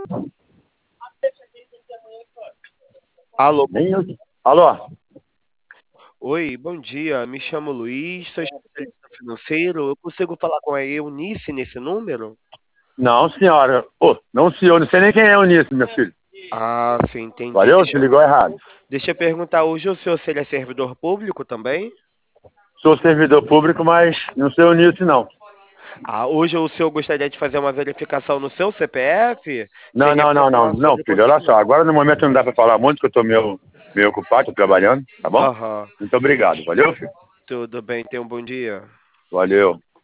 Alô, Nem eu. Alô? oi, bom dia. Me chamo Luiz, sou especialista financeiro. Eu consigo falar com a Eunice nesse número? Não, senhora. Ô, não, senhor. Não sei nem quem é o Nisso, meu filho. Ah, sim, entendi. Valeu? Você ligou errado. Deixa eu perguntar, hoje o senhor se ele é servidor público também? Sou servidor público, mas não sei o Nisso, não. Ah, hoje o senhor gostaria de fazer uma verificação no seu CPF? Não, Seria não, para não, não. falar Não, sobre o filho, olha só. procedimento. Agora no momento não dá pra falar muito, que eu tô meio ocupado, tô trabalhando, tá bom? Aham, Muito obrigado. Valeu, filho? tudo bem, tenha um bom dia. Valeu.